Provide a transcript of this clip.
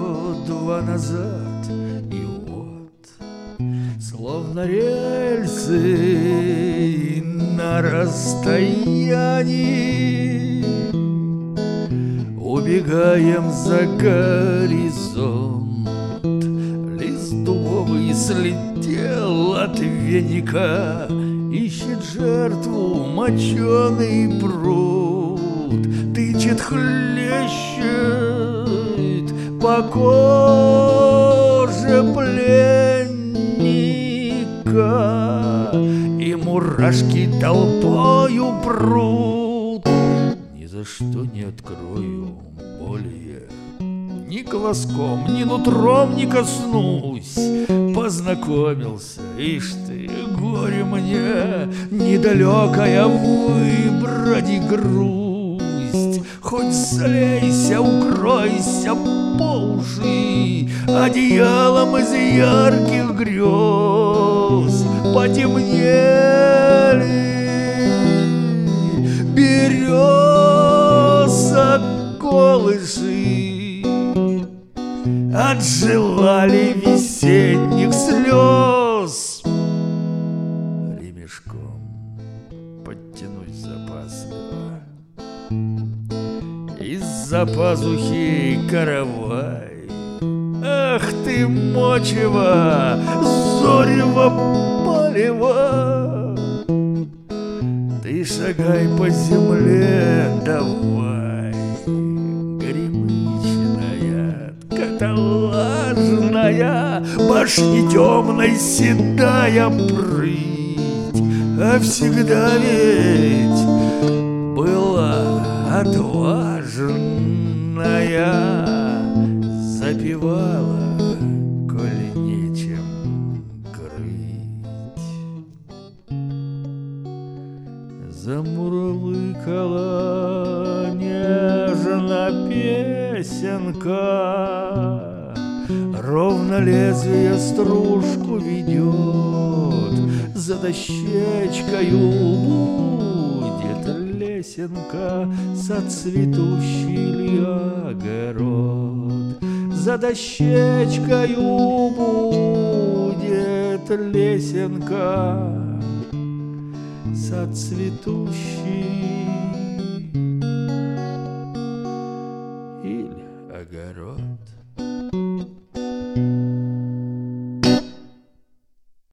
год-два назад, и вот, словно рельсы на расстоянии, убегаем за горизонт. Лист дубовый слетел от веника, ищет жертву моченый пруд, тычет, хлещет по коже пленника, и мурашки толпою прут. Ни за что не открою более, ни глазком, ни нутром не коснусь. Познакомился, ишь ты, горе мне, недалекая выбрать и грусть. Хоть слейся, укройся по уши одеялом из ярких грез. Потемнели береза колыши, отжелали весенних слез. Ремешком подтянусь запасливо, из-за пазухи каравай. Ах ты, мочево, зорево полево, ты шагай по земле давай, горемычная, каталажная, башни темной седая прыть. А всегда ведь была отважная, запевала, коли нечем крыть. Замурлыкала нежно песенка, ровно лезвие стружку ведет, за дощечкою будет лесенка, соцветущий ли огород. За дощечкою будет лесенка, соцветущий